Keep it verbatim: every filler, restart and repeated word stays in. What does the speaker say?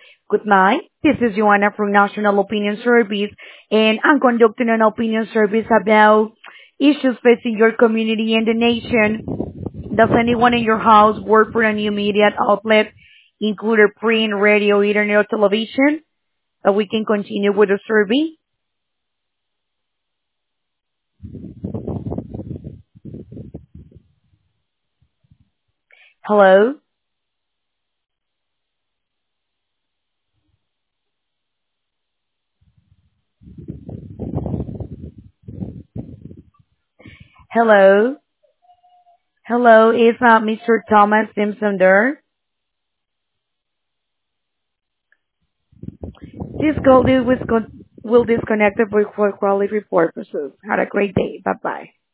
Good night. This is Joanna from National Opinion Service, and I'm conducting an opinion service about issues facing your community and the nation. Does anyone in your house work for a new media outlet, including print, radio, internet, or television? So we can continue with the survey. Hello? Hello? Hello, is uh, mister Thomas Simpson there? This call will, will disconnect the for quality purposes. Have a great day. Bye-bye.